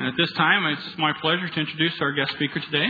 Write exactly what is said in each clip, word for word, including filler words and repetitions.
And at this time, it's my pleasure to introduce our guest speaker today.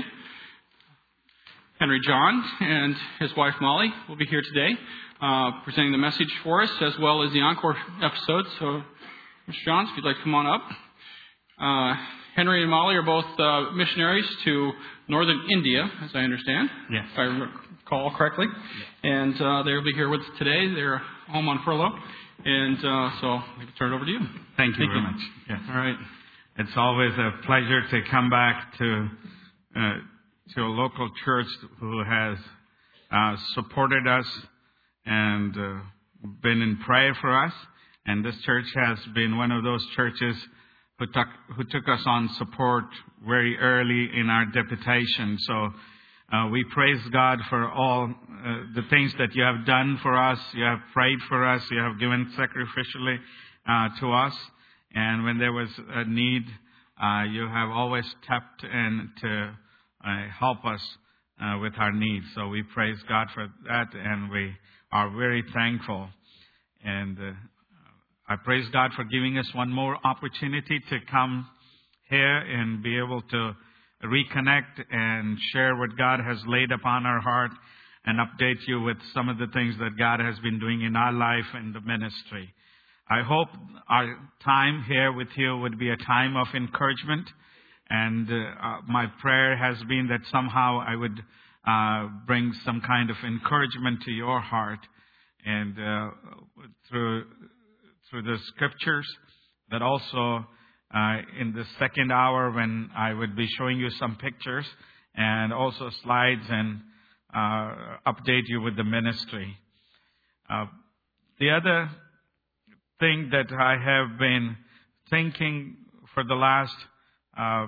Henry John and his wife Molly will be here today, uh, presenting the message for us, as well as the encore episode. So, Mister Johns, if you'd like to come on up. Uh, Henry and Molly are both uh, missionaries to northern India, as I understand, yes. if I recall correctly. Yes. And uh, they'll be here with us today. They're home on furlough. And uh, so I'll turn it over to you. Thank you Thank very you. much. Yes. All right. It's always a pleasure to come back to uh, to a local church who has uh, supported us and uh, been in prayer for us. And this church has been one of those churches who took who took us on support very early in our deputation. So uh, we praise God for all uh, the things that you have done for us. You have prayed for us. You have given sacrificially uh, to us. And when there was a need, uh, you have always stepped in to uh, help us uh, with our needs. So we praise God for that, and we are very thankful. And uh, I praise God for giving us one more opportunity to come here and be able to reconnect and share what God has laid upon our heart and update you with some of the things that God has been doing in our life and the ministry. I hope our time here with you would be a time of encouragement. And uh, my prayer has been that somehow I would uh, bring some kind of encouragement to your heart. And uh, through through the scriptures, but also uh, in the second hour when I would be showing you some pictures and also slides and uh, update you with the ministry. Uh, the other thing that I have been thinking for the last uh,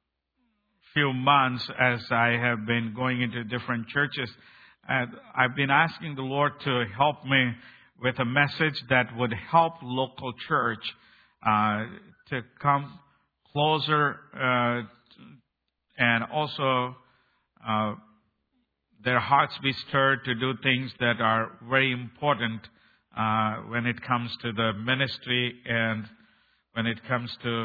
few months as I have been going into different churches, uh, I've been asking the Lord to help me with a message that would help local church uh, to come closer uh, and also uh, their hearts be stirred to do things that are very important uh, when it comes to the ministry and when it comes to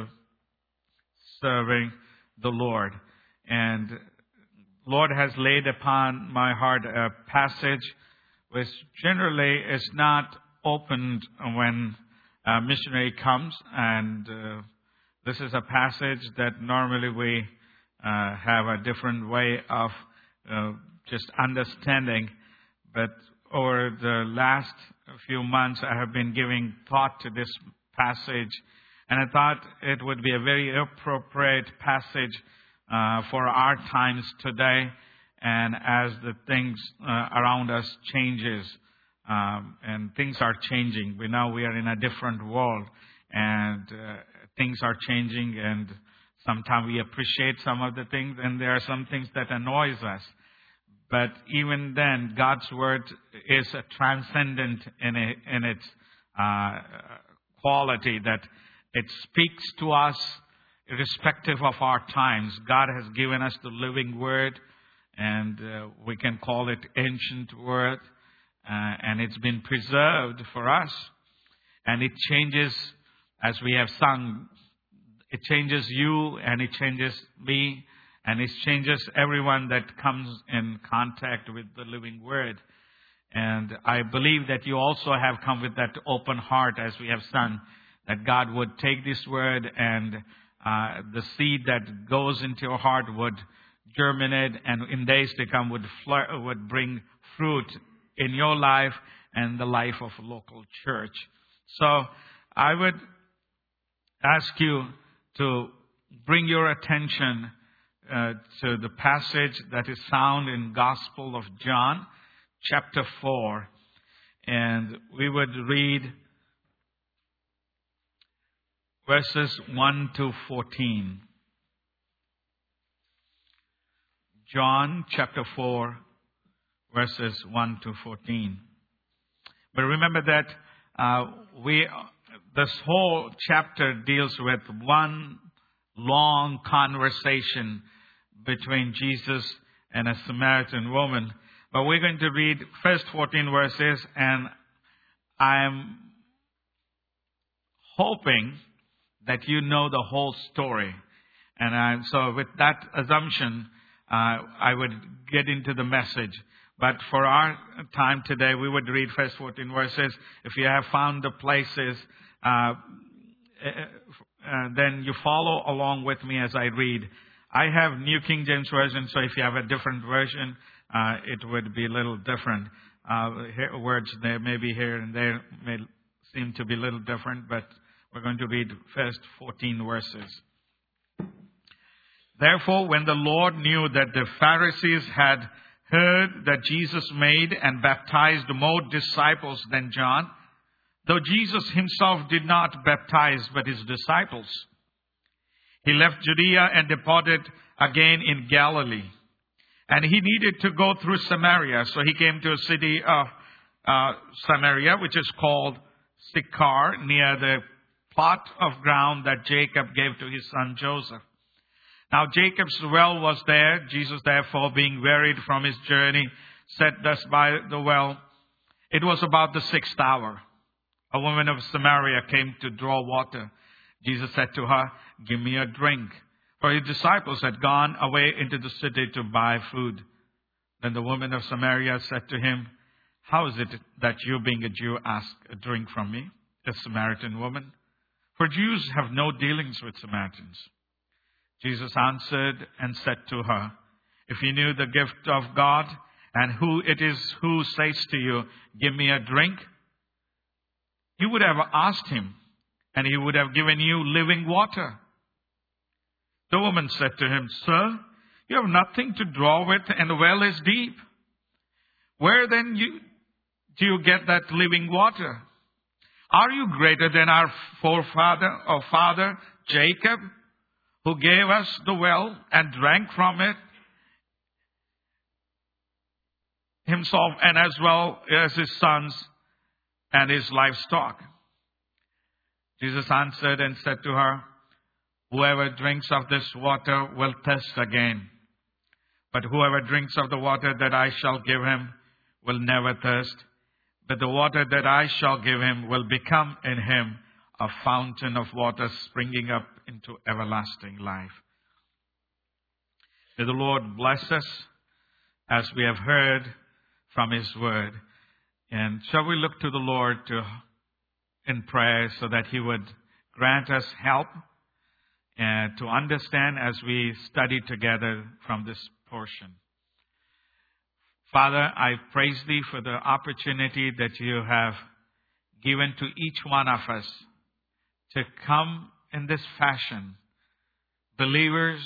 serving the Lord. And Lord has laid upon my heart a passage which generally is not opened when a missionary comes. And uh, this is a passage that normally we uh, have a different way of uh, just understanding. But over the last few months, I have been giving thought to this passage. And I thought it would be a very appropriate passage uh, for our times today. And as the things uh, around us changes, um, and things are changing. We know we are in a different world, and uh, things are changing, and sometimes we appreciate some of the things, and there are some things that annoys us. But even then, God's word is a transcendent in, a, in its uh, quality, that it speaks to us irrespective of our times. God has given us the living word. And uh, we can call it ancient word. Uh, and it's been preserved for us. And it changes, as we have sung, it changes you and it changes me. And it changes everyone that comes in contact with the living word. And I believe that you also have come with that open heart, as we have sung, that God would take this word and uh, the seed that goes into your heart would germinate, and in days to come would fl- would bring fruit in your life and the life of a local church. So I would ask you to bring your attention uh, to the passage that is found in Gospel of John, chapter four. And we would read verses one to fourteen. John chapter four, verses one to fourteen. But remember that uh, we this whole chapter deals with one long conversation between Jesus and a Samaritan woman. But we're going to read first fourteen verses, and I'm hoping that you know the whole story. And I, so with that assumption, uh, I would get into the message. But for our time today, we would read first fourteen verses. If you have found the places, uh, uh, then you follow along with me as I read. I have New King James Version, so if you have a different version, uh, it would be a little different. Uh, here, words there maybe here and there may seem to be a little different, but we're going to read first fourteen verses. Therefore, when the Lord knew that the Pharisees had heard that Jesus made and baptized more disciples than John, though Jesus himself did not baptize but his disciples, he left Judea and departed again in Galilee. And he needed to go through Samaria, so he came to a city of uh, Samaria, which is called Sychar, near the plot of ground that Jacob gave to his son Joseph. Now Jacob's well was there. Jesus, therefore, being wearied from his journey, sat thus by the well. It was about the sixth hour. A woman of Samaria came to draw water. Jesus said to her, "Give me a drink." For his disciples had gone away into the city to buy food. Then the woman of Samaria said to him, "How is it that you, being a Jew, ask a drink from me, a Samaritan woman? For Jews have no dealings with Samaritans." Jesus answered and said to her, "If you knew the gift of God and who it is who says to you, 'Give me a drink,' you would have asked him, and he would have given you living water." The woman said to him, "Sir, you have nothing to draw with, and the well is deep. Where then you, do you get that living water? Are you greater than our forefather or father Jacob, who gave us the well and drank from it himself and as well as his sons and his livestock?" Jesus answered and said to her, "Whoever drinks of this water will thirst again. But whoever drinks of the water that I shall give him will never thirst. But the water that I shall give him will become in him a fountain of water springing up into everlasting life." May the Lord bless us as we have heard from his word. And shall we look to the Lord to, in prayer so that he would grant us help and to understand as we study together from this portion. Father, I praise thee for the opportunity that you have given to each one of us to come in this fashion, believers,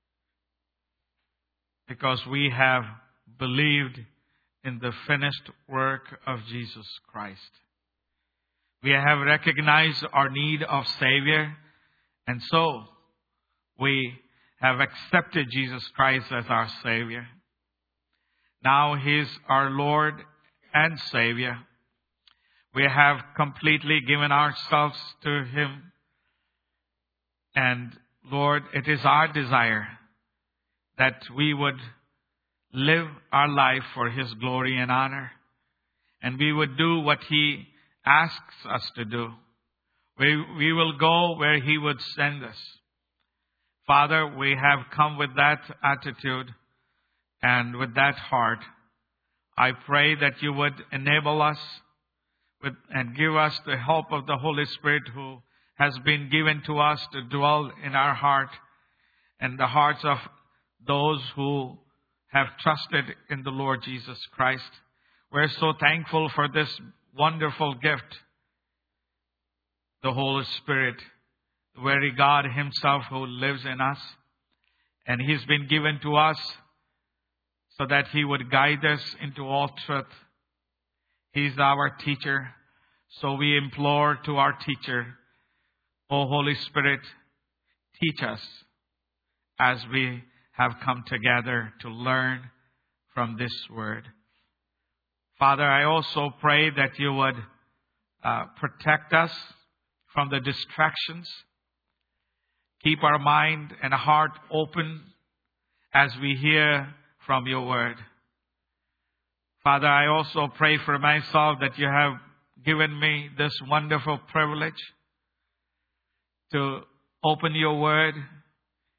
because we have believed in the finished work of Jesus Christ. We have recognized our need of Savior, and so we have accepted Jesus Christ as our Savior. Now He is our Lord and Savior. We have completely given ourselves to Him. And Lord, it is our desire that we would live our life for His glory and honor. And we would do what He asks us to do. We, we will go where He would send us. Father, we have come with that attitude and with that heart. I pray that you would enable us with, and give us the help of the Holy Spirit who has been given to us to dwell in our heart and the hearts of those who have trusted in the Lord Jesus Christ. We're so thankful for this wonderful gift, the Holy Spirit, the very God Himself who lives in us. And He's been given to us so that He would guide us into all truth. He's our teacher. So we implore to our teacher, O Holy Spirit, teach us as we have come together to learn from this word. Father, I also pray that you would uh, protect us from the distractions. Keep our mind and heart open as we hear from your word. Father, I also pray for myself that you have given me this wonderful privilege to open your word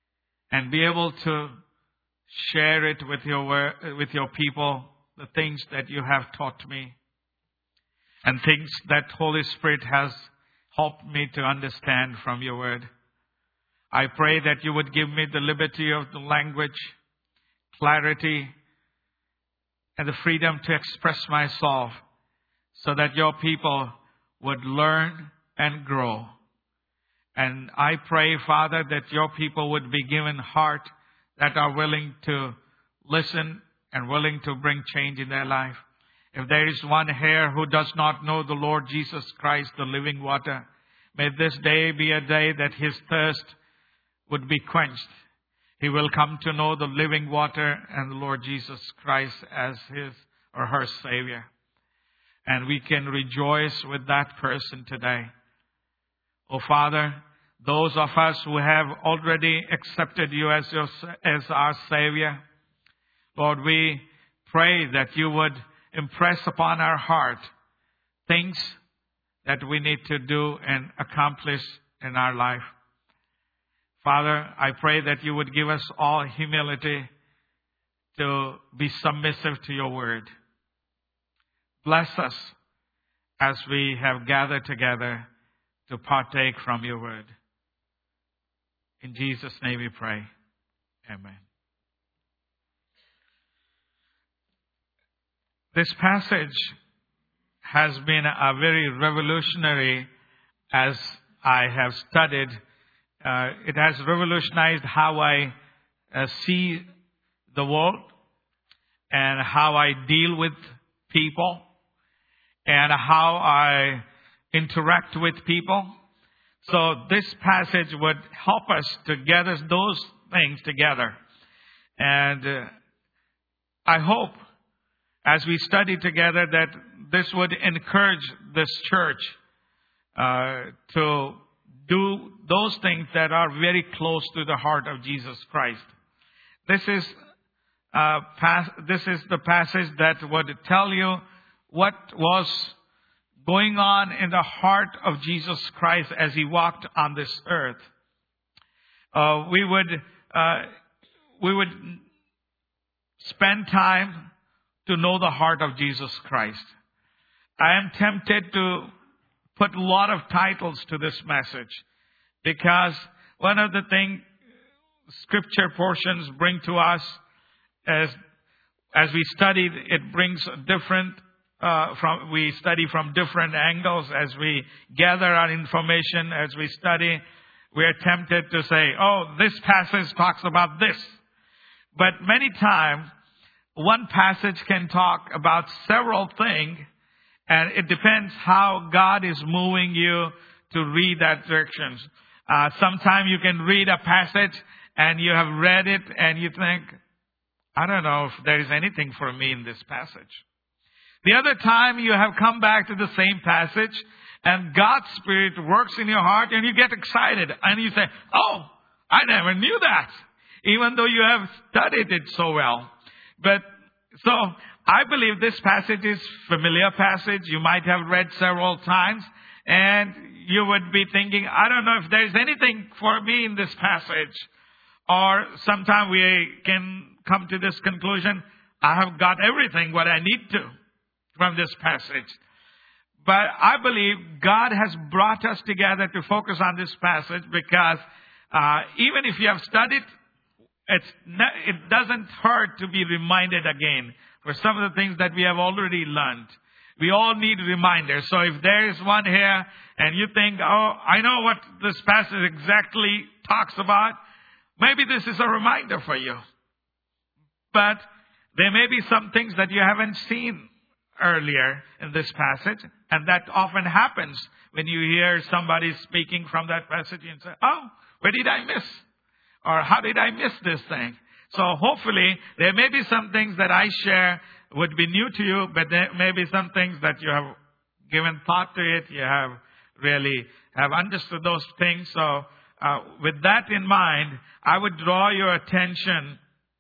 and be able to share it with your word, with your people, the things that you have taught me and things that Holy Spirit has helped me to understand from your word. I pray that you would give me the liberty of the language, clarity, and the freedom to express myself so that your people would learn and grow. And I pray, Father, that your people would be given heart that are willing to listen and willing to bring change in their life. If there is one here who does not know the Lord Jesus Christ, the living water, may this day be a day that his thirst would be quenched. He will come to know the living water and the Lord Jesus Christ as his or her Savior. And we can rejoice with that person today. Oh Father, those of us who have already accepted you as, your, as our Savior, Lord, we pray that you would impress upon our heart things that we need to do and accomplish in our life. Father, I pray that you would give us all humility to be submissive to your word. Bless us as we have gathered together to partake from your word. In Jesus' name we pray. Amen. This passage has been a very revolutionary as I have studied. Uh, it has revolutionized how I uh, see the world and how I deal with people and how I interact with people. So this passage would help us to gather those things together. And uh, I hope as we study together that this would encourage this church uh, to do those things that are very close to the heart of Jesus Christ. This is uh, pas- this is the passage that would tell you what was going on in the heart of Jesus Christ as he walked on this earth. Uh, we would uh, we would spend time to know the heart of Jesus Christ. I am tempted to put a lot of titles to this message because one of the things scripture portions bring to us as as we study, it brings different uh, from we study from different angles. As we gather our information, as we study, we are tempted to say, "Oh, this passage talks about this," but many times one passage can talk about several things. And it depends how God is moving you to read that direction. Uh, sometimes you can read a passage and you have read it and you think, I don't know if there is anything for me in this passage. The other time you have come back to the same passage and God's Spirit works in your heart and you get excited and you say, oh, I never knew that. Even though you have studied it so well. But so I believe this passage is a familiar passage. You might have read several times. And you would be thinking, I don't know if there's anything for me in this passage. Or sometime we can come to this conclusion, I have got everything what I need to from this passage. But I believe God has brought us together to focus on this passage because uh, even if you have studied, it's not, it doesn't hurt to be reminded again for some of the things that we have already learned. We all need reminders. So if there is one here and you think, oh, I know what this passage exactly talks about, maybe this is a reminder for you. But there may be some things that you haven't seen earlier in this passage. And that often happens when you hear somebody speaking from that passage and say, oh, where did I miss? Or how did I miss this thing? So hopefully there may be some things that I share would be new to you, but there may be some things that you have given thought to it. You have really have understood those things. So uh, with that in mind, I would draw your attention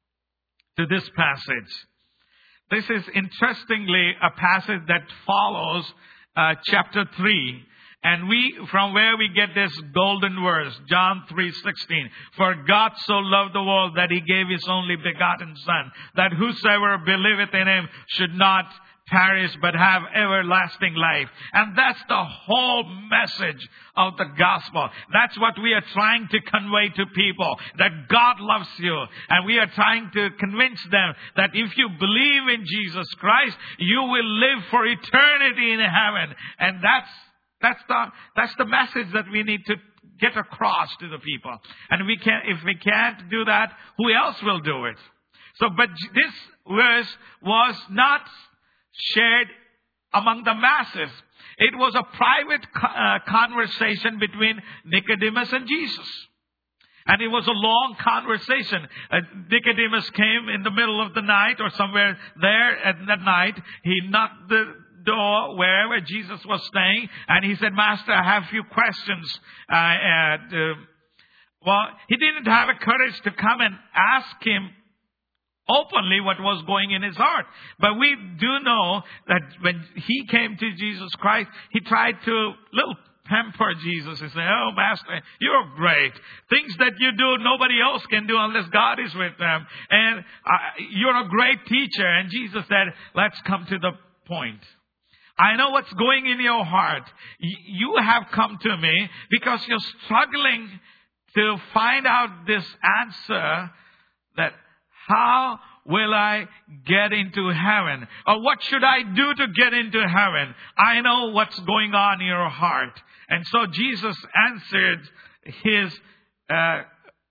to this passage. This is interestingly a passage that follows uh, chapter three. And we, from where we get this golden verse, John three sixteen. For God so loved the world that he gave his only begotten Son, that whosoever believeth in him should not perish but have everlasting life. And that's the whole message of the gospel. That's what we are trying to convey to people, that God loves you. And we are trying to convince them that if you believe in Jesus Christ, you will live for eternity in heaven. And that's that's the that's the message that we need to get across to the people. And we can if we can't do that, who else will do it? So but this verse was not shared among the masses. It was a private uh, conversation between Nicodemus and Jesus. And it was a long conversation. Uh, Nicodemus came in the middle of the night or somewhere there at that night. He knocked the door wherever Jesus was staying. And he said, Master, I have a few questions. Uh, and, uh, well, he didn't have the courage to come and ask him openly what was going in his heart. But we do know that when he came to Jesus Christ, he tried to little pamper Jesus and say, oh, Master, you're great. Things that you do, nobody else can do unless God is with them. And uh, you're a great teacher. And Jesus said, let's come to the point. I know what's going in your heart. Y- you have come to me because you're struggling to find out this answer that how will I get into heaven? Or what should I do to get into heaven? I know what's going on in your heart. And so Jesus answered his uh,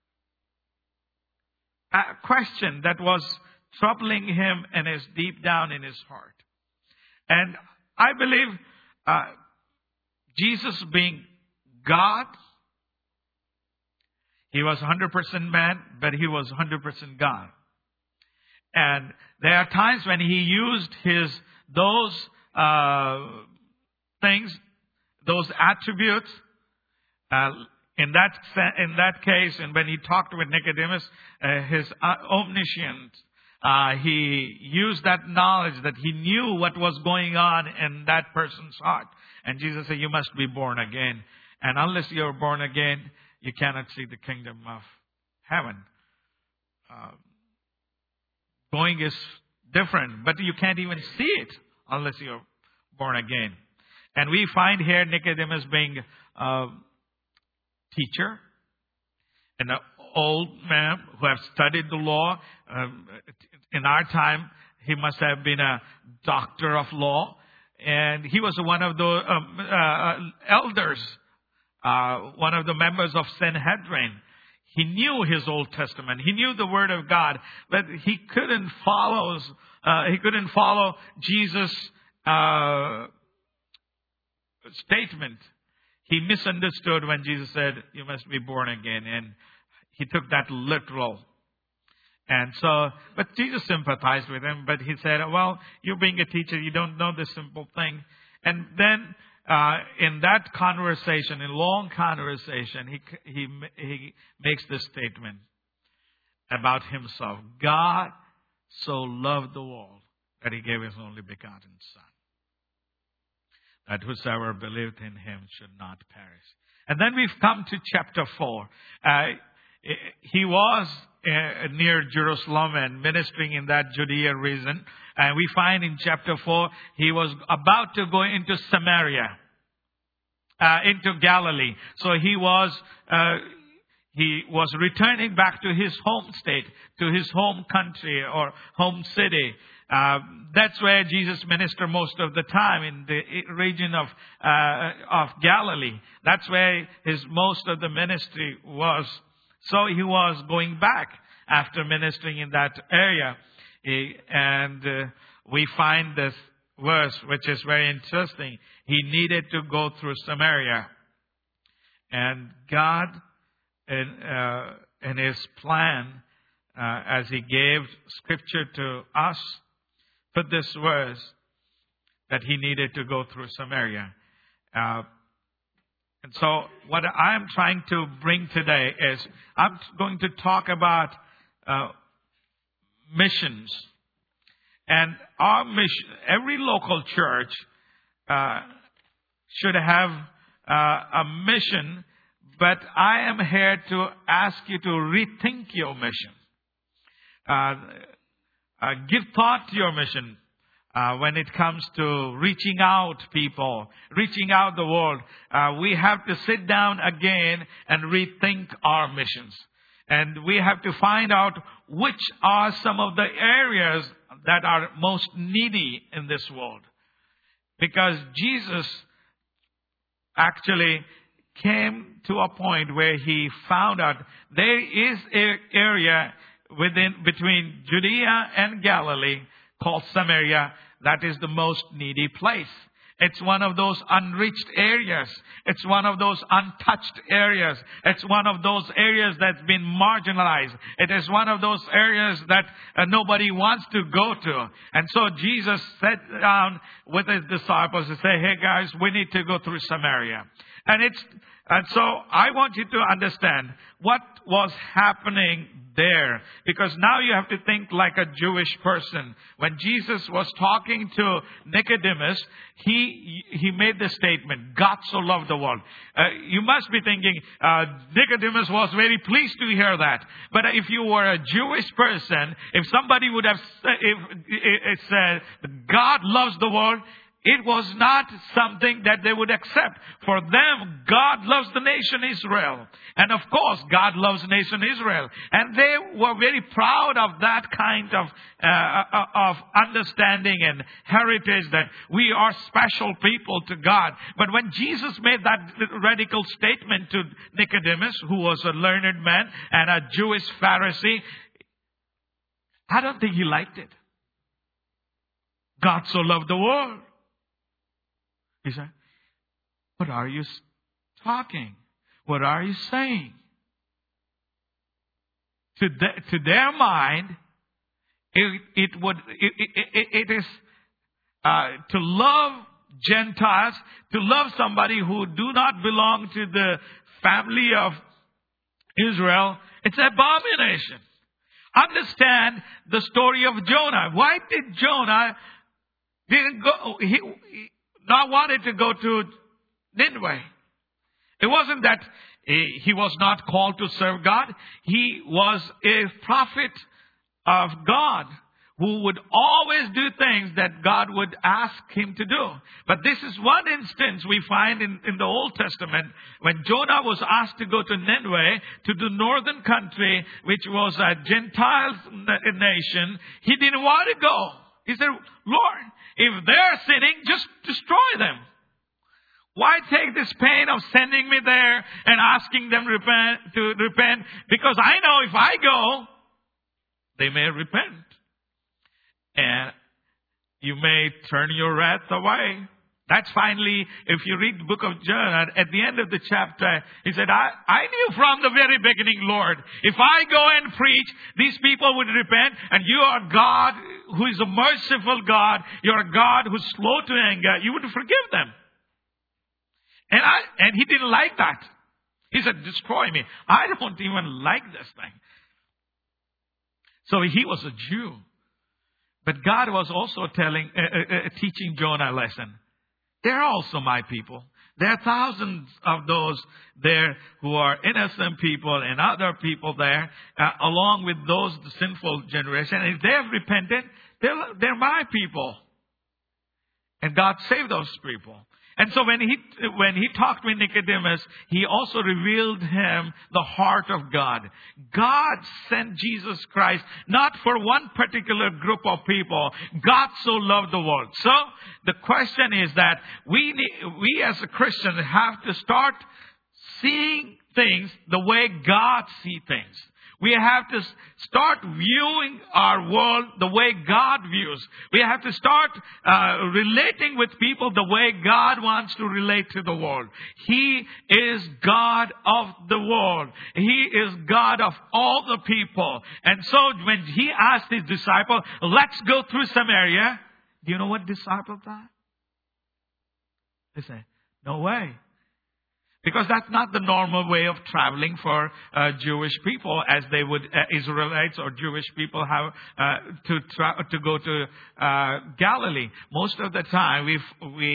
question that was troubling him and is deep down in his heart. And I believe uh, Jesus being God, he was one hundred percent man, but he was one hundred percent God. And there are times when he used his those uh, things, those attributes. Uh, in that in that case, and when he talked with Nicodemus, uh, his uh, omniscience, uh, he used that knowledge that he knew what was going on in that person's heart. And Jesus said, "You must be born again, and unless you're born again, you cannot see the kingdom of heaven." Uh, Going is different, but you can't even see it unless you're born again. And we find here Nicodemus being a teacher and an old man who have studied the law. Um, in our time, he must have been a doctor of law. And he was one of the um, uh, elders, uh, one of the members of Sanhedrin. He knew his Old Testament. He knew the Word of God, but he couldn't follow. Uh, he couldn't follow Jesus' uh, statement. He misunderstood when Jesus said, "You must be born again," and he took that literal. And so, but Jesus sympathized with him. But he said, "Well, you being a teacher, you don't know this simple thing." And then. Uh, in that conversation, in long conversation, he, he, he makes this statement about himself. God so loved the world that he gave his only begotten Son, that whosoever believed in him should not perish. And then we've come to chapter four. Uh, he was uh, near Jerusalem and ministering in that Judea region. And we find in chapter four, he was about to go into Samaria, uh, into Galilee. So he was, uh, he was returning back to his home state, to his home country or home city. Uh, that's where Jesus ministered most of the time, in the region of uh, of Galilee. That's where his most of the ministry was. So he was going back after ministering in that area. He, and uh, we find this verse, which is very interesting. He needed to go through Samaria. And God, in, uh, in his plan, uh, as he gave scripture to us, put this verse that he needed to go through Samaria. Uh, and so what I'm trying to bring today is I'm going to talk about uh, missions. And our mission, every local church uh, should have uh, a mission, but I am here to ask you to rethink your mission. Uh, uh, give thought to your mission. Uh, when it comes to reaching out people, reaching out the world, uh, we have to sit down again and rethink our missions. And we have to find out which are some of the areas that are most needy in this world. Because Jesus actually came to a point where he found out there is an area within between Judea and Galilee called Samaria that is the most needy place. It's one of those unreached areas. It's one of those untouched areas. It's one of those areas that's been marginalized. It is one of those areas that uh, nobody wants to go to. And so Jesus sat down with his disciples and said, hey guys, we need to go through Samaria. And it's and so I want you to understand what was happening there. Because now you have to think like a Jewish person. When Jesus was talking to Nicodemus, he he made the statement, God so loved the world. Uh, you must be thinking, uh, Nicodemus was very pleased to hear that. But if you were a Jewish person, if somebody would have said, if it said, God loves the world, it was not something that they would accept. For them, God loves the nation Israel. And of course, God loves the nation Israel. And they were very proud of that kind of, uh, of understanding and heritage that we are special people to God. But when Jesus made that radical statement to Nicodemus, who was a learned man and a Jewish Pharisee, I don't think he liked it. God so loved the world. He said, what are you talking? What are you saying? To, the, to their mind, it, it would it, it, it is uh, to love Gentiles, to love somebody who do not belong to the family of Israel. It's an abomination. Understand the story of Jonah. Why did Jonah didn't go? He, he, not wanted to go to Nineveh. It wasn't that he was not called to serve God. He was a prophet of God who would always do things that God would ask him to do. But this is one instance we find in, in the Old Testament when Jonah was asked to go to Nineveh, to the northern country, which was a Gentile nation. He didn't want to go. He said, Lord, if they're sinning, just destroy them. Why take this pain of sending me there and asking them repent, to repent? Because I know if I go, they may repent. And you may turn your wrath away. That's finally, if you read the book of Jonah, at the end of the chapter, he said, I, I knew from the very beginning, Lord, if I go and preach, these people would repent, and you are God who is a merciful God. You're a God who's slow to anger. You would forgive them. And I, and he didn't like that. He said, destroy me. I don't even like this thing. So he was a Jew. But God was also telling, uh, uh, uh, teaching Jonah a lesson. They're also my people. There are thousands of those there who are innocent people and other people there, uh, along with those the sinful generation. And if they have repented, they're, they're my people. And God saved those people. And so when he when he talked with Nicodemus, he also revealed him the heart of God. God sent Jesus Christ not for one particular group of people. God so loved the world. So the question is that we we as a Christian have to start seeing things the way God sees things. We have to start viewing our world the way God views. We have to start uh, relating with people the way God wants to relate to the world. He is God of the world. He is God of all the people. And so when he asked his disciple, let's go through Samaria. Do you know what disciple thought? They say, no way. Because that's not the normal way of traveling for uh, Jewish people, as they would uh, Israelites or Jewish people have uh, to tra- to go to uh, Galilee. Most of the time, we we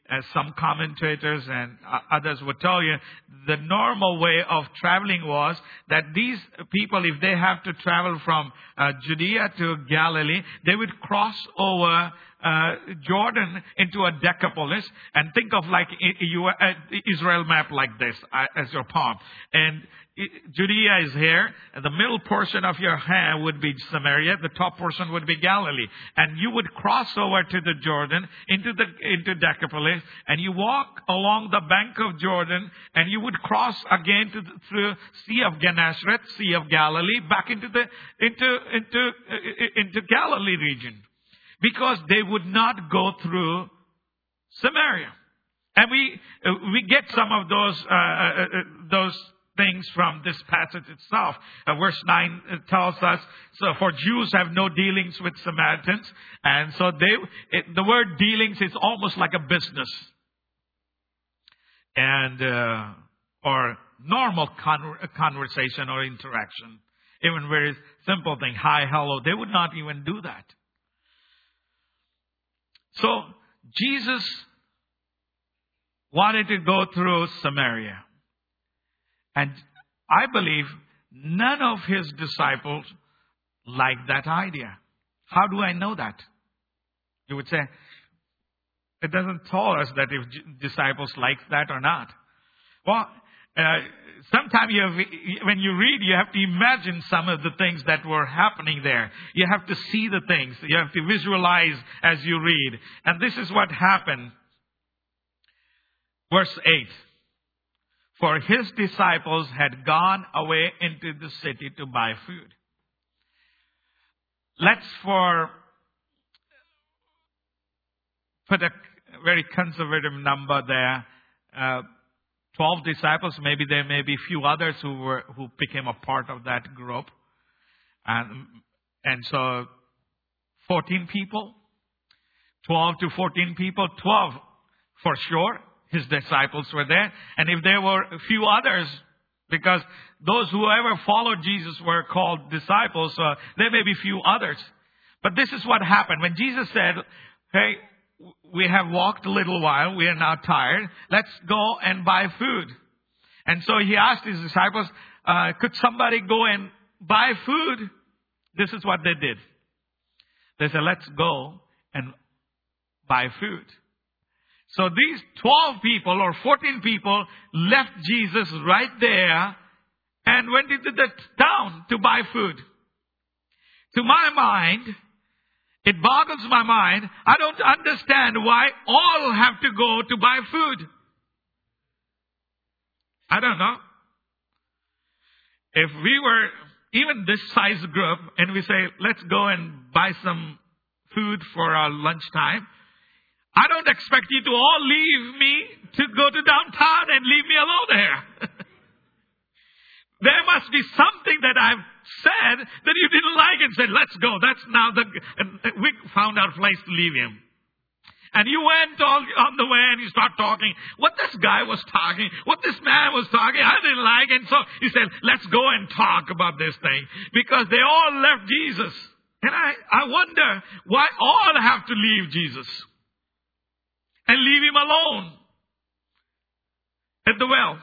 as some commentators and others would tell you, the normal way of traveling was that these people, if they have to travel from uh, Judea to Galilee, they would cross over uh, Jordan into a Decapolis, and think of like you uh, Israel map like this uh, as your palm. And Judea is here, and the middle portion of your hand would be Samaria, the top portion would be Galilee. And you would cross over to the Jordan, into the into Decapolis, and you walk along the bank of Jordan, and you would cross again to the, through Sea of Gennesaret, Sea of Galilee, back into the into into into Galilee region, because they would not go through Samaria. And we we get some of those uh, uh, those. things from this passage itself. Uh, verse nine tells us, so for Jews have no dealings with Samaritans. And so they, it, the word dealings is almost like a business. And, uh, or normal con- conversation or interaction. Even very simple thing, hi, hello. They would not even do that. So Jesus wanted to go through Samaria. And I believe none of his disciples liked that idea. How do I know that? You would say, it doesn't tell us that if disciples like that or not. Well, uh, sometimes you have, when you read, you have to imagine some of the things that were happening there. You have to see the things. You have to visualize as you read. And this is what happened. Verse eight. For his disciples had gone away into the city to buy food. Let's for put a very conservative number there. Uh, Twelve disciples. Maybe there may be a few others who were who became a part of that group, and and so fourteen people, twelve to fourteen people, twelve for sure. His disciples were there. And if there were a few others, because those who ever followed Jesus were called disciples, so there may be few others. But this is what happened. When Jesus said, hey, we have walked a little while, we are now tired, let's go and buy food. And so he asked his disciples, uh, could somebody go and buy food? This is what they did. They said, let's go and buy food. So these twelve people or fourteen people left Jesus right there and went into the town to buy food. To my mind, it boggles my mind. I don't understand why all have to go to buy food. I don't know. If we were even this size group and we say, let's go and buy some food for our lunchtime, I don't expect you to all leave me to go to downtown and leave me alone there. There must be something that I've said that you didn't like and said, let's go. That's now the, and we found our place to leave him. And you went all on the way and you start talking. What this guy was talking, what this man was talking, I didn't like. And so he said, let's go and talk about this thing. Because they all left Jesus. And I, I wonder why all have to leave Jesus. And leave him alone at the well.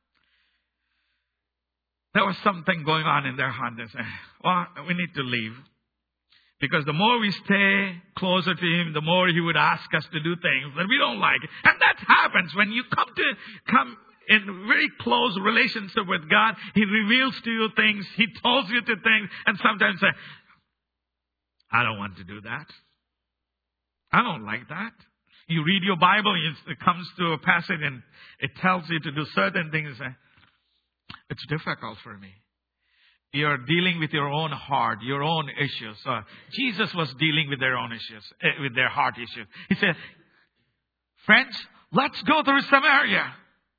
There was something going on in their heart. They said, well, we need to leave. Because the more we stay closer to him, the more he would ask us to do things that we don't like. And that happens when you come to come in very close relationship with God. He reveals to you things. He tells you to things. And sometimes say, I don't want to do that. I don't like that. You read your Bible, it comes to a passage and it tells you to do certain things. It's difficult for me. You're dealing with your own heart, your own issues. So Jesus was dealing with their own issues, with their heart issues. He said, friends, let's go through Samaria.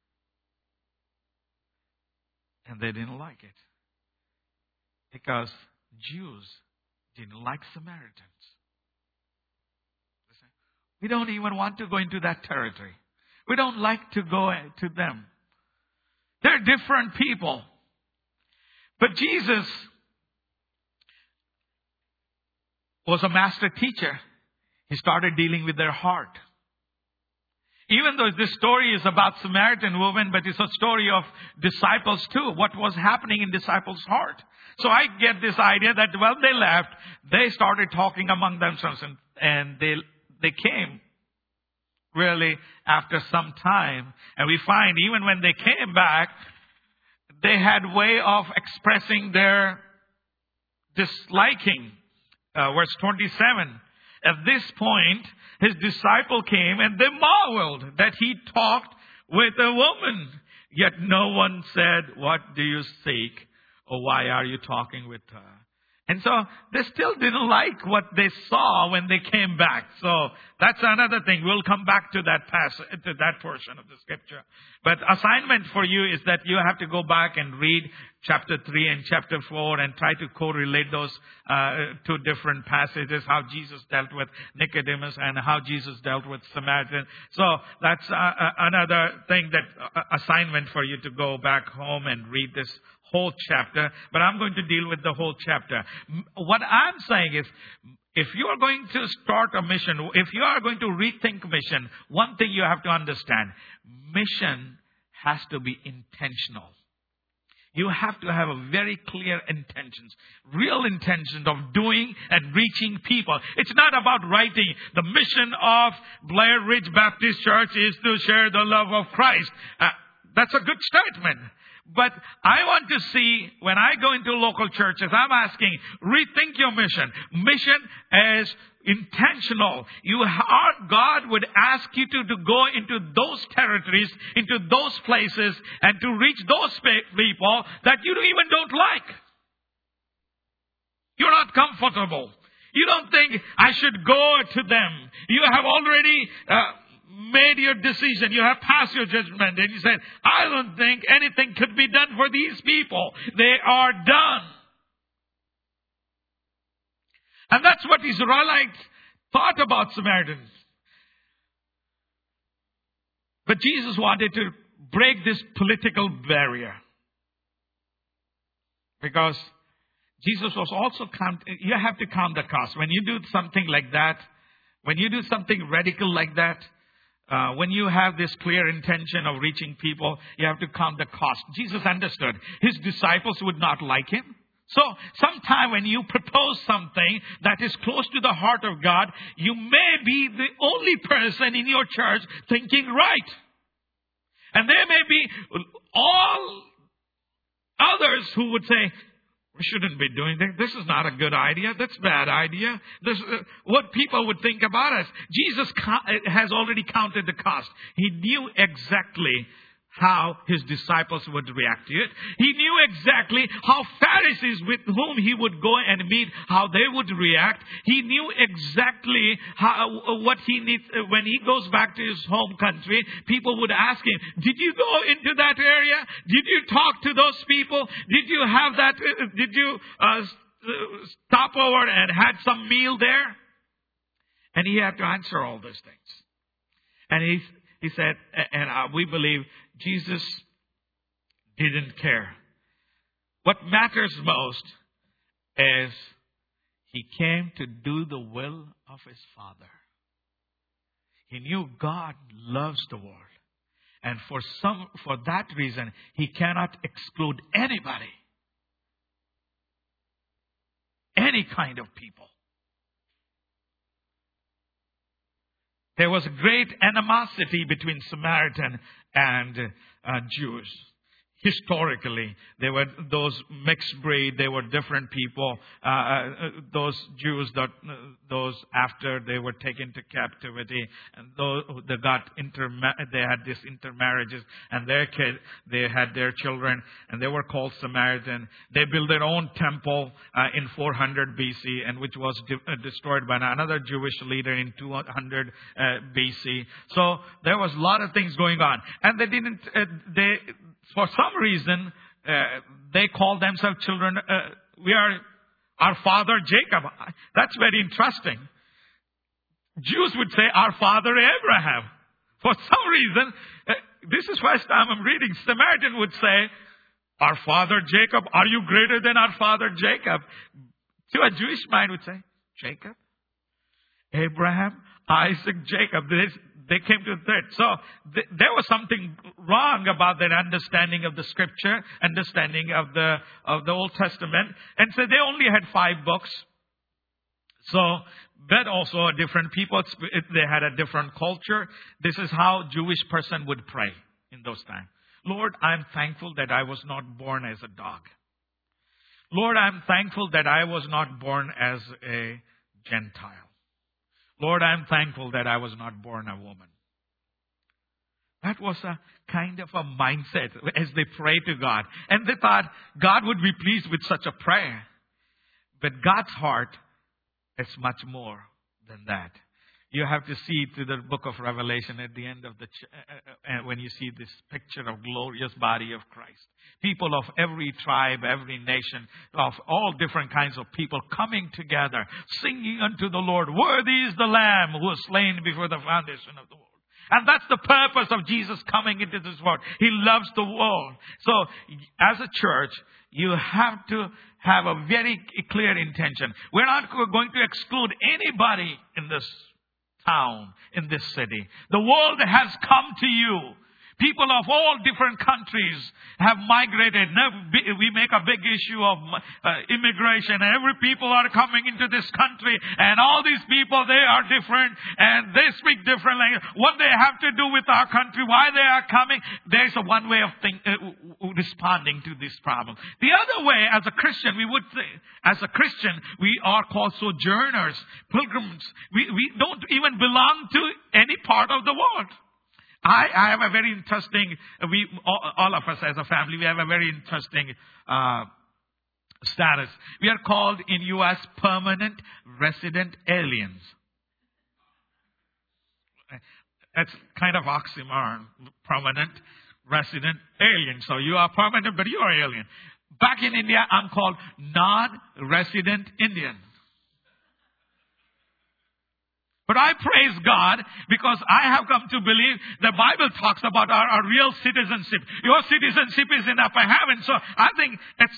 And they didn't like it. Because Jews didn't like Samaritans. We don't even want to go into that territory. We don't like to go to them. They're different people. But Jesus was a master teacher. He started dealing with their heart. Even though this story is about Samaritan woman, but it's a story of disciples too. What was happening in disciples' heart. So I get this idea that when they left, they started talking among themselves, and, and they they came really after some time. And we find even when they came back, they had way of expressing their disliking. Uh, verse twenty-seven. At this point, his disciple came and they marveled that he talked with a woman. Yet no one said, "What do you seek?" or "Why are you talking with her?" And so they still didn't like what they saw when they came back. So that's another thing. We'll come back to that passage, to that portion of the scripture. But assignment for you is that you have to go back and read chapter three and chapter four and try to correlate those uh, two different passages, how Jesus dealt with Nicodemus and how Jesus dealt with Samaritan. So that's uh, another thing, that uh, assignment for you to go back home and read this whole chapter. But I'm going to deal with the whole chapter. What I'm saying is, if you are going to start a mission, if you are going to rethink mission, one thing you have to understand, mission has to be intentional. You have to have a very clear intentions, real intentions of doing and reaching people. It's not about writing. The mission of Blair Ridge Baptist Church is to share the love of Christ. Uh, that's a good statement. But I want to see, when I go into local churches, I'm asking, rethink your mission. Mission is intentional. You are, God would ask you to, to go into those territories, into those places, and to reach those people that you even don't like. You're not comfortable. You don't think, I should go to them. You have already Uh, made your decision. You have passed your judgment. And you said, I don't think anything could be done for these people. They are done. And that's what Israelites thought about Samaritans. But Jesus wanted to break this political barrier. Because Jesus was also count. You have to count the cost. When you do something like that, when you do something radical like that, Uh, when you have this clear intention of reaching people, you have to count the cost. Jesus understood. His disciples would not like him. So, sometime when you propose something that is close to the heart of God, you may be the only person in your church thinking right. And there may be all others who would say, we shouldn't be doing that. This is not a good idea. That's a bad idea. This, uh, what people would think about us. Jesus co- has already counted the cost. He knew exactly how his disciples would react to it. He knew exactly how Pharisees with whom he would go and meet, how they would react. He knew exactly how, what he needs. When he goes back to his home country, people would ask him, did you go into that area? Did you talk to those people? Did you have that? Did you uh, stop over and had some meal there? And he had to answer all those things. And he, he said, and uh, we believe Jesus didn't care. What matters most is he came to do the will of his Father. He knew God loves the world. And for some, for that reason, he cannot exclude anybody. Any kind of people. There was great animosity between Samaritan and uh, Jews. Historically, they were those mixed breed. They were different people. Uh, uh, those Jews that uh, those after they were taken to captivity, and those that got interma- they had these intermarriages, and their kid they had their children, and they were called Samaritan. They built their own temple uh, in four hundred B C, and which was de- uh, destroyed by another Jewish leader in two hundred uh, B C. So there was a lot of things going on, and they didn't. Uh, they For some reason, uh, they call themselves children. Uh, we are our father Jacob. That's very interesting. Jews would say our father Abraham. For some reason, uh, this is first time I'm reading. Samaritan would say, our father Jacob, are you greater than our father Jacob? To a Jewish mind would say, Jacob, Abraham, Isaac, Jacob. This, they came to that. So th- there was something wrong about their understanding of the scripture, understanding of the of the Old Testament. And so they only had five books. So, but also different people, they had a different culture. This is how Jewish person would pray in those times. Lord, I'm thankful that I was not born as a dog. Lord, I'm thankful that I was not born as a Gentile. Lord, I'm thankful that I was not born a woman. That was a kind of a mindset as they prayed to God. And they thought God would be pleased with such a prayer. But God's heart is much more than that. You have to see to the book of Revelation at the end of the, ch- uh, uh, when you see this picture of glorious body of Christ. People of every tribe, every nation, of all different kinds of people coming together, singing unto the Lord, worthy is the Lamb who was slain before the foundation of the world. And that's the purpose of Jesus coming into this world. He loves the world. So, as a church, you have to have a very clear intention. We're not going to exclude anybody in this town, in this city. The world has come to you. People of all different countries have migrated. Now, we make a big issue of uh, immigration. Every people are coming into this country, and all these people, they are different, and they speak different language. What they have to do with our country, why they are coming, there's a one way of think, uh, responding to this problem. The other way, as a Christian, we would say, as a Christian, we are called sojourners, pilgrims. We, we don't even belong to any part of the world. I, I have a very interesting, we, all, all of us as a family, we have a very interesting uh, status. We are called in U S permanent resident aliens. That's kind of oxymoron, permanent resident alien. So you are permanent, but you are alien. Back in India, I'm called non-resident Indian. But I praise God because I have come to believe the Bible talks about our, our real citizenship. Your citizenship is in upper heaven. So I think it's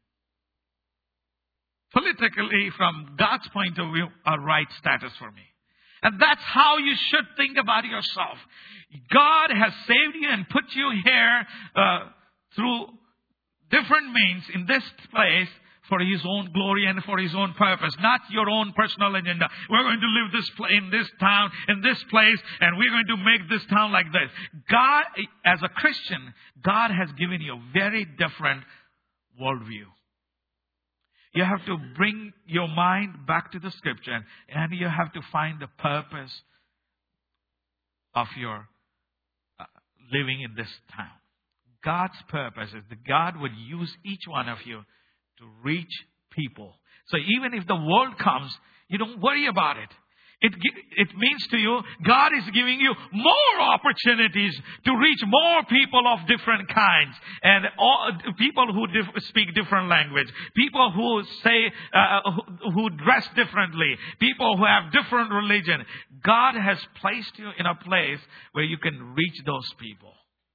politically, from God's point of view, a right status for me. And that's how you should think about yourself. God has saved you and put you here uh, through different means in this place for His own glory and for His own purpose, not your own personal agenda. We're going to live this pl- in this town, in this place, and we're going to make this town like this. God, as a Christian, God has given you a very different worldview. You have to bring your mind back to the Scripture, and you have to find the purpose of your uh, living in this town. God's purpose is that God would use each one of you to reach people. So even if the world comes, you don't worry about it. It, it means to you, God is giving you more opportunities to reach more people of different kinds. And all, people who dif- speak different language. People who say, uh, who, who dress differently. People who have different religion. God has placed you in a place where you can reach those people.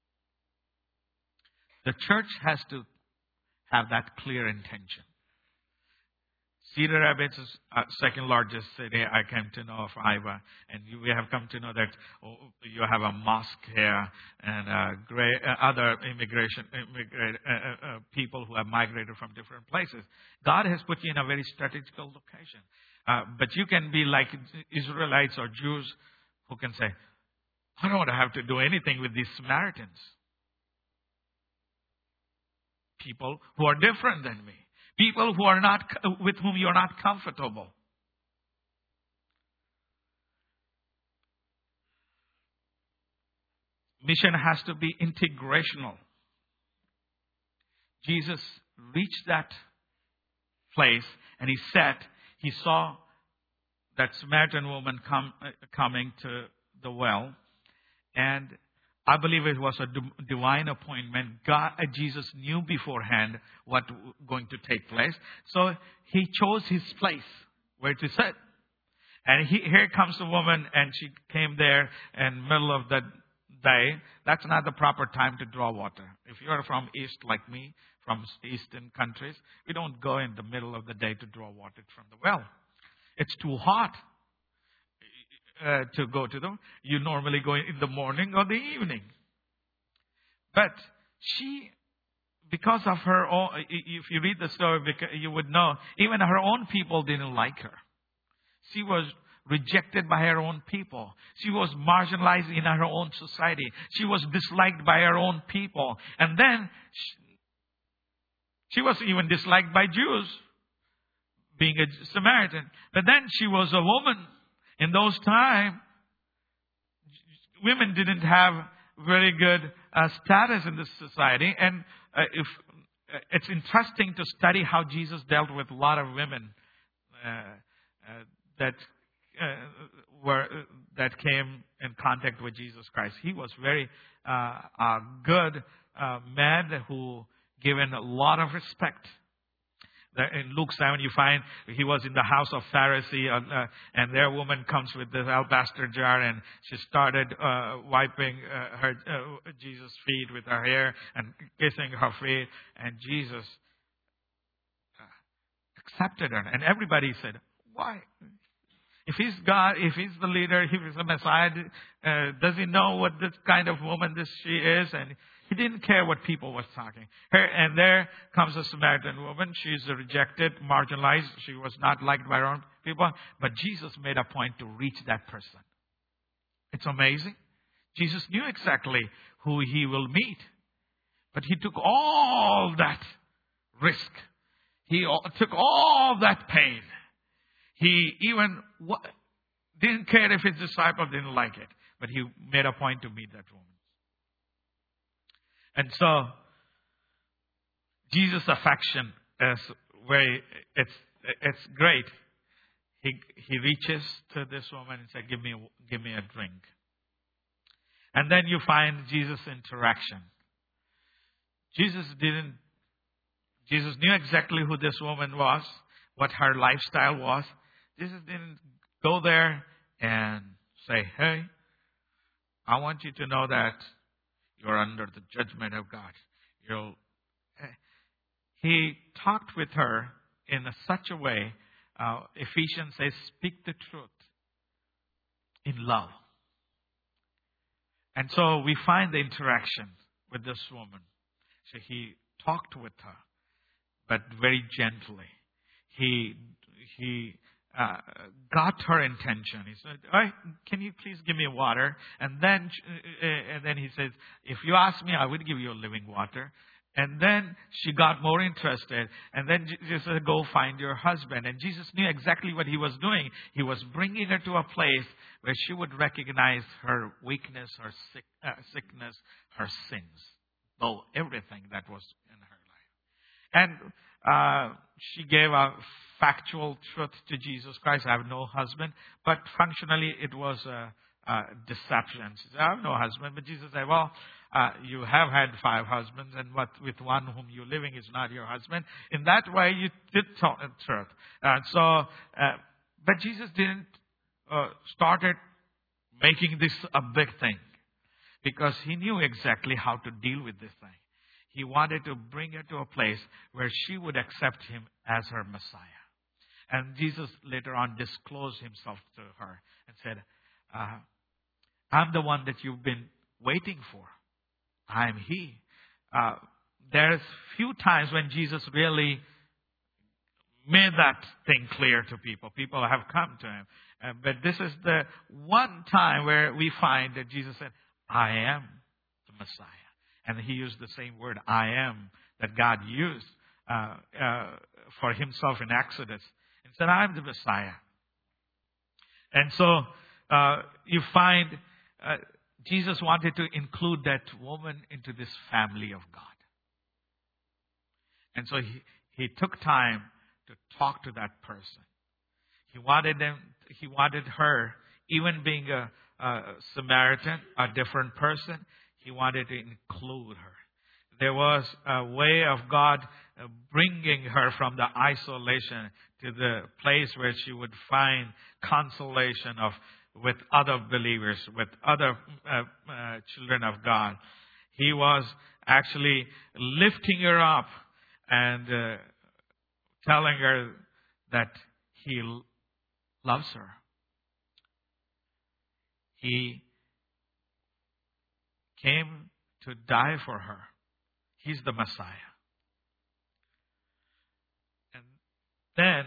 The church has to have that clear intention. Cedar Rapids is uh, second largest city I came to know of Iowa, and you, we have come to know that oh, you have a mosque here and uh, great, uh, other immigration immigrate, uh, uh, uh, people who have migrated from different places. God has put you in a very strategical location, uh, but you can be like Israelites or Jews who can say, "I don't want to have to do anything with these Samaritans." People who are different than me. People who are not, with whom you are not comfortable. Mission has to be integrational. Jesus reached that place and he sat, he saw that Samaritan woman come, uh, coming to the well, and I believe it was a divine appointment. God, Jesus knew beforehand what was going to take place. So He chose His place where to sit. And he, here comes the woman, and she came there in the middle of the day. That's not the proper time to draw water. If you are from East like me, from Eastern countries, we don't go in the middle of the day to draw water from the well. It's too hot. uh, to go to them. You normally go in the morning or the evening. But she, because of her own, if you read the story, you would know, even her own people didn't like her. She was rejected by her own people. She was marginalized in her own society. She was disliked by her own people. And then she, she was even disliked by Jews, being a Samaritan. But then she was a woman. In those times, women didn't have very good uh, status in this society. And uh, if uh, it's interesting to study how Jesus dealt with a lot of women uh, uh, that Uh, were uh, that came in contact with Jesus Christ. He was very uh, a good uh, man who given a lot of respect. In Luke seven, you find he was in the house of Pharisee, uh, uh, and their woman comes with this alabaster jar, and she started uh, wiping uh, her uh, Jesus' feet with her hair and kissing her feet, and Jesus accepted her, and everybody said, "Why? If he's God, if he's the leader, if he's the Messiah, uh, does he know what this kind of woman this she is?" And he didn't care what people was talking. Her, and there comes a Samaritan woman. She's rejected, marginalized. She was not liked by her own people. But Jesus made a point to reach that person. It's amazing. Jesus knew exactly who he will meet. But he took all that risk. He took all that pain. He even didn't care if his disciples didn't like it. But he made a point to meet that woman. And so, Jesus' affection is very, it's, it's great. He, he reaches to this woman and says, give me, give me a drink. And then you find Jesus' interaction. Jesus didn't, Jesus knew exactly who this woman was, what her lifestyle was. Jesus didn't go there and say, "Hey, I want you to know that you're under the judgment of God." You'll... He talked with her in a, such a way, uh, Ephesians says, speak the truth in love. And so we find the interaction with this woman. So he talked with her, but very gently. He, he, Uh, got her intention. He said, "Hey, can you please give me water?" And then, uh, and then he says, "If you ask me, I will give you living water." And then she got more interested. And then Jesus said, "Go find your husband." And Jesus knew exactly what he was doing. He was bringing her to a place where she would recognize her weakness, her sick, uh, sickness, her sins, though everything that was in her life. And uh, she gave a factual truth to Jesus Christ. "I have no husband." But functionally, it was a, a deception. She said, "I have no husband." But Jesus said, "Well, uh, you have had five husbands, and what with one whom you're living is not your husband." In that way, you did tell the truth. Uh, so, uh, but Jesus didn't uh, started making this a big thing, because he knew exactly how to deal with this thing. He wanted to bring her to a place where she would accept him as her Messiah. And Jesus later on disclosed himself to her and said, uh, "I'm the one that you've been waiting for. I'm he." Uh, there's few times when Jesus really made that thing clear to people. People have come to him. Uh, but this is the one time where we find that Jesus said, "I am the Messiah." And he used the same word, "I am," that God used uh, uh, for himself in Exodus. He said, "I'm the Messiah." And so uh, you find uh, Jesus wanted to include that woman into this family of God. And so he, he took time to talk to that person. He wanted them. He wanted her, even being a, a Samaritan, a different person, he wanted to include her. There was a way of God bringing her from the isolation to the place where she would find consolation of with other believers, with other uh, uh, children of God. He was actually lifting her up and uh, telling her that he loves her. He came to die for her. He's the Messiah. And then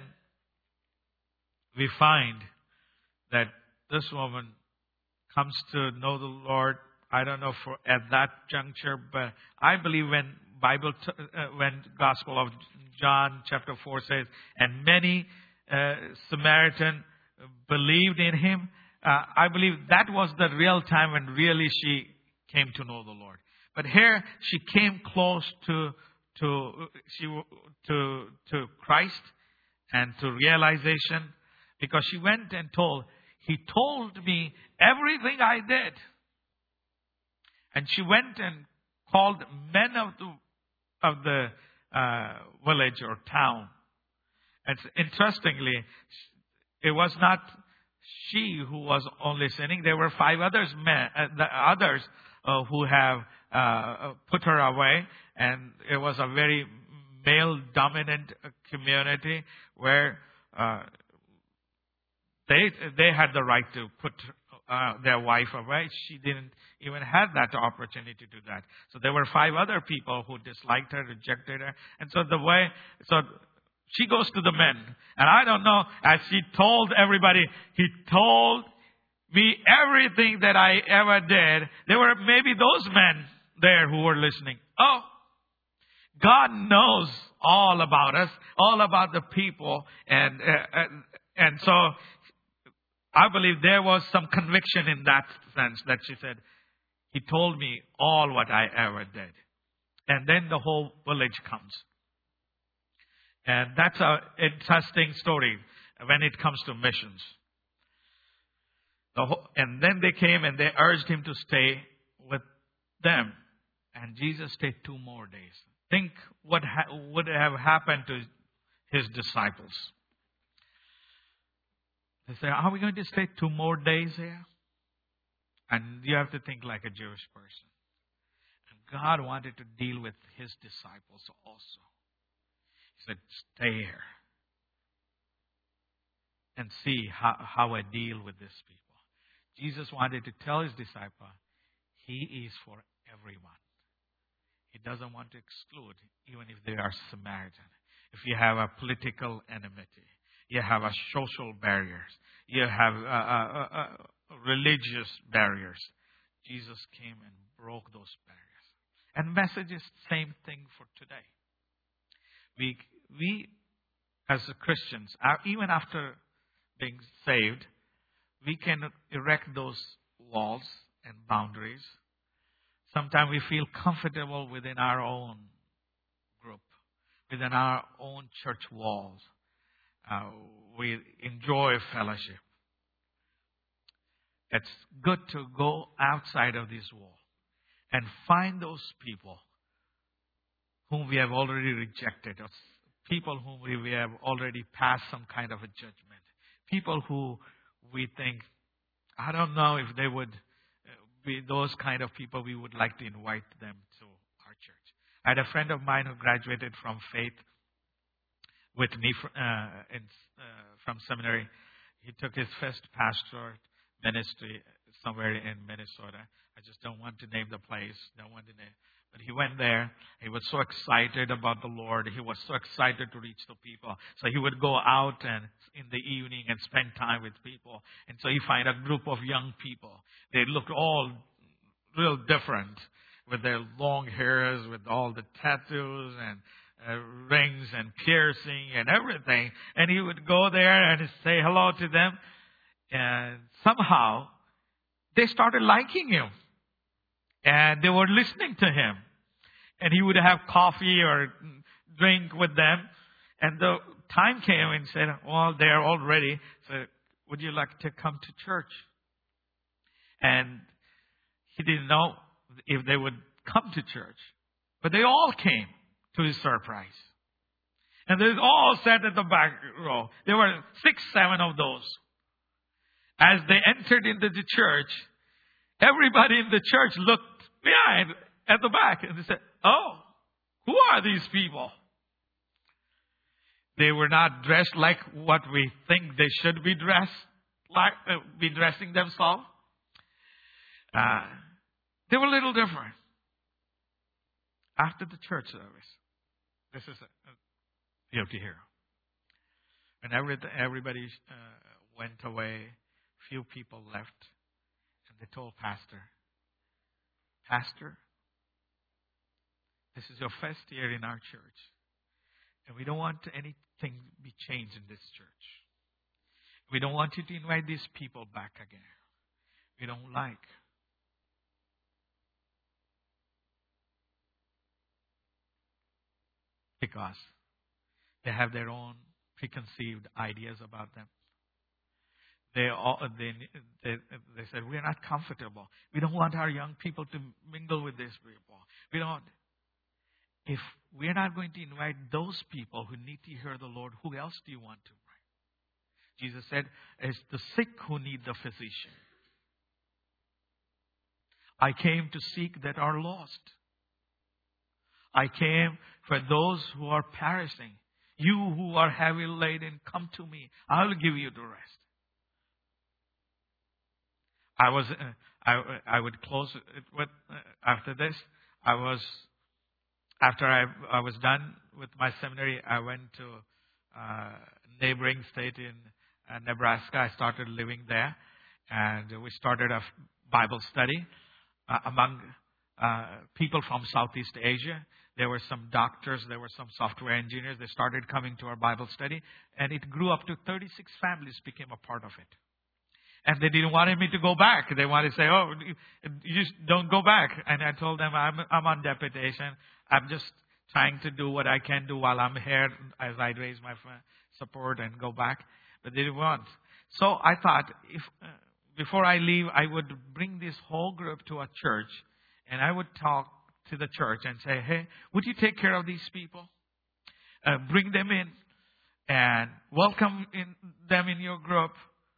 we find that this woman comes to know the Lord. I don't know for at that juncture, but I believe when Bible, t- uh, when Gospel of John chapter four says, and many uh, Samaritan believed in him. Uh, I believe that was the real time when really she came to know the Lord. But here she came close to to she to to Christ and to realization, because she went and told, He told me everything I did. And she went and called men of the of the uh, village or town. And interestingly, it was not she who was only sinning. There were five others, men, uh, the others uh, who have uh, put her away, and it was a very male-dominant community where uh, they they had the right to put uh, their wife away. She didn't even have that opportunity to do that. So there were five other people who disliked her, rejected her, and so the way so. She goes to the men. And I don't know, as she told everybody, He told me everything that I ever did. There were maybe those men there who were listening. Oh, God knows all about us, all about the people. And, uh, and so I believe there was some conviction in that sense that she said, He told me all what I ever did. And then the whole village comes. And that's an interesting story when it comes to missions. The whole, and then they came and they urged Him to stay with them. And Jesus stayed two more days. Think what ha- would have happened to His disciples. They say, are we going to stay two more days here? And you have to think like a Jewish person. And God wanted to deal with His disciples also. He said, stay here and see how, how I deal with these people. Jesus wanted to tell His disciple, He is for everyone. He doesn't want to exclude, even if they are Samaritan. If you have a political enmity, you have a social barriers, you have uh, uh, uh, religious barriers. Jesus came and broke those barriers. And message is the same thing for today. We, we as Christians, even after being saved, we can erect those walls and boundaries. Sometimes we feel comfortable within our own group, within our own church walls. Uh, we enjoy fellowship. It's good to go outside of this wall and find those people whom we have already rejected, or people whom we, we have already passed some kind of a judgment. People who we think, I don't know if they would be those kind of people we would like to invite them to our church. I had a friend of mine who graduated from Faith with me uh, in, uh, from seminary. He took his first pastorate ministry somewhere in Minnesota. I just don't want to name the place. Don't want to name. But he went there. He was so excited about the Lord. He was so excited to reach the people. So he would go out and in the evening and spend time with people. And so he find a group of young people. They looked all real different with their long hairs, with all the tattoos and uh, rings and piercing and everything. And he would go there and say hello to them. And somehow they started liking him. And they were listening to him. And he would have coffee or drink with them. And the time came and said, well, they're all ready. So would you like to come to church? And he didn't know if they would come to church. But they all came to his surprise. And they all sat at the back row. There were six, seven of those. As they entered into the church, everybody in the church looked behind at the back and they said, oh, who are these people? They were not dressed like what we think they should be dressed, like uh, be dressing themselves. Uh, they were a little different. After the church service, this is, a, you have to hear. When every, everybody uh, went away, few people left, and they told Pastor, Pastor, this is your first year in our church, and we don't want anything to be changed in this church. We don't want you to invite these people back again. We don't like. Because they have their own preconceived ideas about them. They, all, they, they, they said, we're not comfortable. We don't want our young people to mingle with these people. We don't. If we're not going to invite those people who need to hear the Lord, who else do you want to bring? Jesus said, it's the sick who need the physician. I came to seek that are lost. I came for those who are perishing. You who are heavy laden, come to me. I will give you the rest. I was, uh, I, I would close it with, uh, after this, I was, after I, I was done with my seminary, I went to uh, neighboring state in uh, Nebraska. I started living there, and we started a Bible study uh, among uh, people from Southeast Asia. There were some doctors, there were some software engineers. They started coming to our Bible study, and it grew up to thirty-six families became a part of it. And they didn't want me to go back. They wanted to say, oh, you just don't go back. And I told them, I'm, I'm on deputation. I'm just trying to do what I can do while I'm here as I raise my support and go back. But they didn't want. So I thought, if uh, before I leave, I would bring this whole group to a church, and I would talk to the church and say, hey, would you take care of these people? Uh, bring them in and welcome in, them in your group.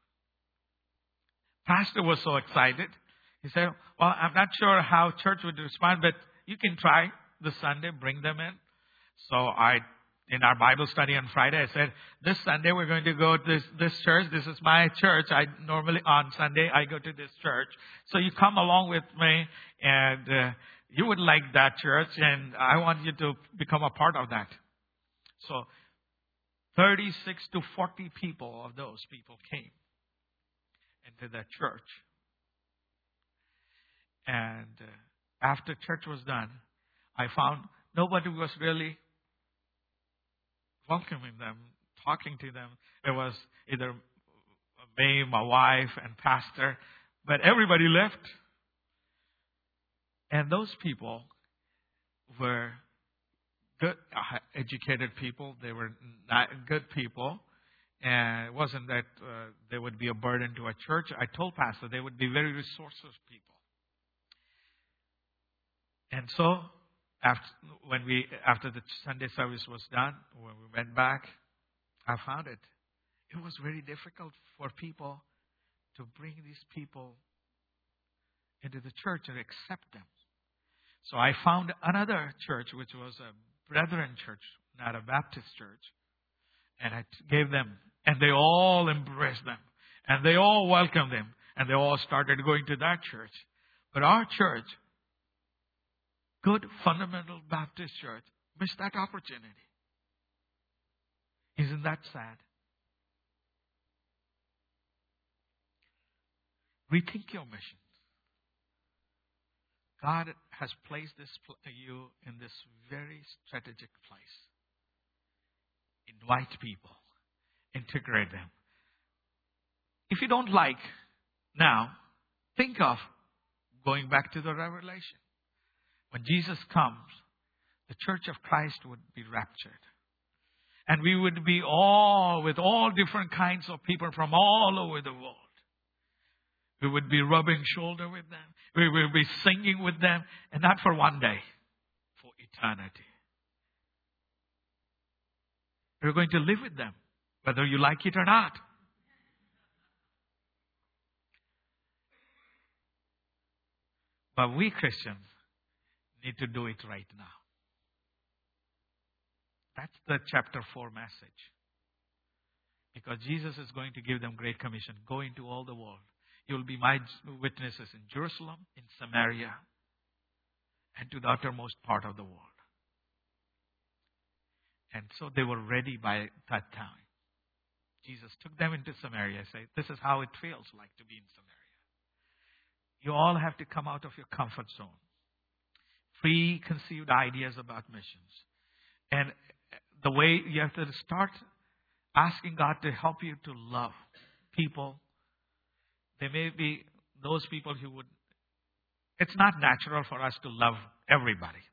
Pastor was so excited. He said, well, I'm not sure how church would respond, but you can try this Sunday, bring them in. So I, in our Bible study on Friday, I said, this Sunday we're going to go to this, this church. This is my church. I normally, on Sunday, I go to this church. So you come along with me, and uh, you would like that church, and I want you to become a part of that. So thirty-six to forty people of those people came into that church. And uh, after church was done, I found nobody was really welcoming them, talking to them. It was either me, my wife, and pastor, but everybody left. And those people were good, educated people. They were not good people. And it wasn't that uh, they would be a burden to a church. I told Pastor they would be very resourceful people. And so, after when we after the Sunday service was done, when we went back, I found it. It was very difficult for people to bring these people into the church and accept them. So I found another church, which was a Brethren church, not a Baptist church, and I gave them. And they all embraced them. And they all welcomed them. And they all started going to that church. But our church, good fundamental Baptist church, missed that opportunity. Isn't that sad? Rethink your mission. God has placed this you in this very strategic place. Invite people. Integrate them. If you don't like now, think of going back to the Revelation. When Jesus comes, the church of Christ would be raptured. And we would be all with all different kinds of people from all over the world. We would be rubbing shoulder with them. We would be singing with them. And not for one day, for eternity. We're going to live with them, whether you like it or not. But we Christians need to do it right now. That's the chapter four message. Because Jesus is going to give them Great Commission. Go into all the world. You will be my witnesses in Jerusalem, in Samaria, and to the uttermost part of the world. And so they were ready by that time. Jesus took them into Samaria and said, this is how it feels like to be in Samaria. You all have to come out of your comfort zone. Preconceived ideas about missions. And the way you have to start asking God to help you to love people. There may be those people who would, it's not natural for us to love everybody.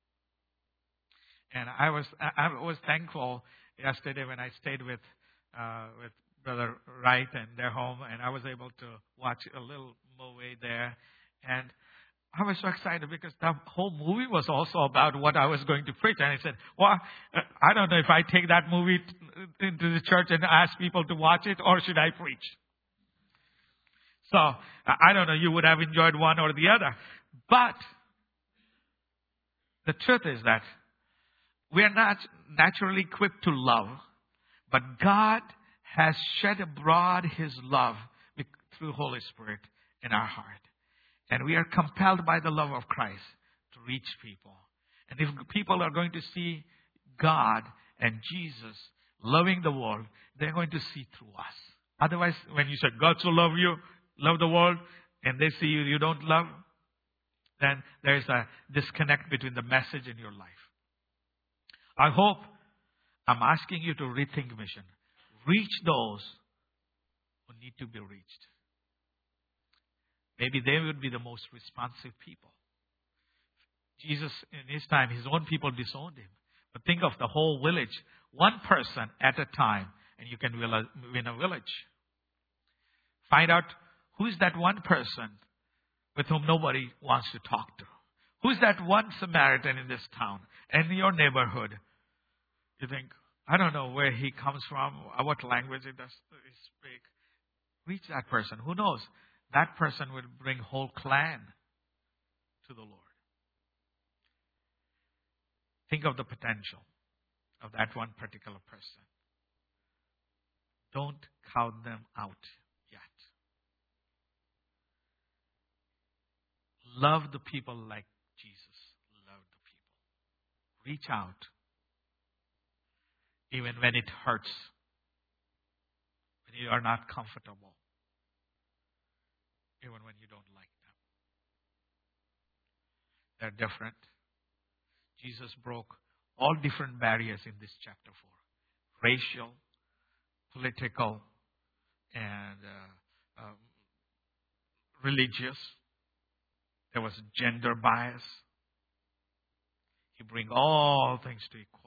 And I was I was thankful yesterday when I stayed with uh, with Brother Wright and their home, and I was able to watch a little movie there, and I was so excited because the whole movie was also about what I was going to preach. And I said, well, I don't know if I take that movie into the church and ask people to watch it, or should I preach? So I don't know. You would have enjoyed one or the other, but the truth is that we are not naturally equipped to love, but God has shed abroad His love through Holy Spirit in our heart. And we are compelled by the love of Christ to reach people. And if people are going to see God and Jesus loving the world, they're going to see through us. Otherwise, when you say, God so love you, love the world, and they see you, you don't love, then there's a disconnect between the message and your life. I hope I'm asking you to rethink mission. Reach those who need to be reached. Maybe they would be the most responsive people. Jesus, in His time, His own people disowned Him. But think of the whole village. One person at a time, and you can win a village. Find out who's that one person with whom nobody wants to talk to. Who's that one Samaritan in this town, in your neighborhood? You think, I don't know where he comes from, what language he does he speak. Reach that person. Who knows? That person will bring whole clan to the Lord. Think of the potential of that one particular person. Don't count them out yet. Love the people like Jesus loved the people. Reach out. Even when it hurts. When you are not comfortable. Even when you don't like them. They're different. Jesus broke all different barriers in this chapter four. Racial, political, and uh, um, religious. There was gender bias. He brings all things to equality.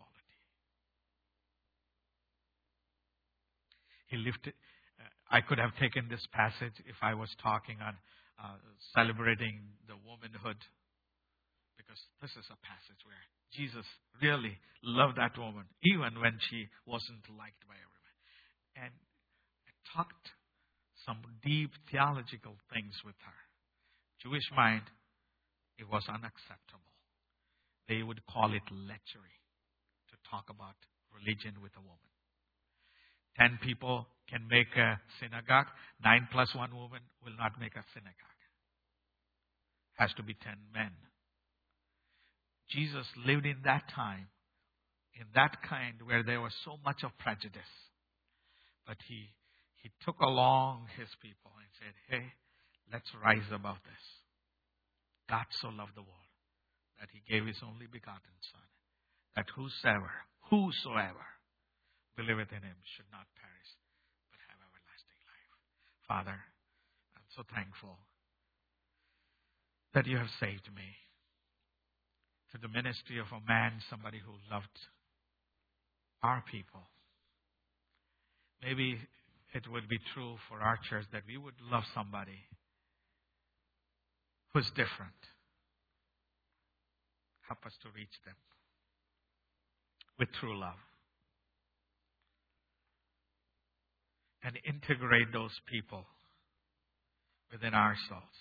He lifted. Uh, I could have taken this passage if I was talking on uh, celebrating the womanhood, because this is a passage where Jesus really loved that woman, even when she wasn't liked by everyone. And I talked some deep theological things with her. Jewish mind, it was unacceptable. They would call it lechery to talk about religion with a woman. Ten people can make a synagogue. Nine plus one woman will not make a synagogue. Has to be ten men. Jesus lived in that time, in that kind where there was so much of prejudice. But he, he took along his people and said, hey, let's rise above this. God so loved the world that He gave His only begotten Son, that whosoever, whosoever believeth in Him should not perish, but have everlasting life. Father, I'm so thankful that You have saved me to the ministry of a man, somebody who loved our people. Maybe it would be true for our church that we would love somebody who's different. Help us to reach them with true love. And integrate those people within ourselves.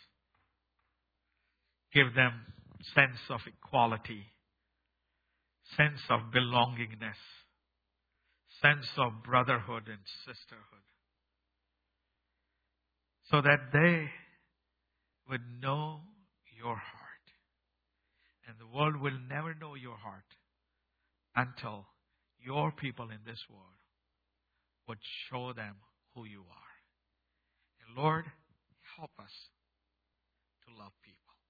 Give them sense of equality, sense of belongingness, sense of brotherhood and sisterhood. so that they would know your heart. And the world will never know your heart until your people in this world would show them who you are. And Lord, help us to love people.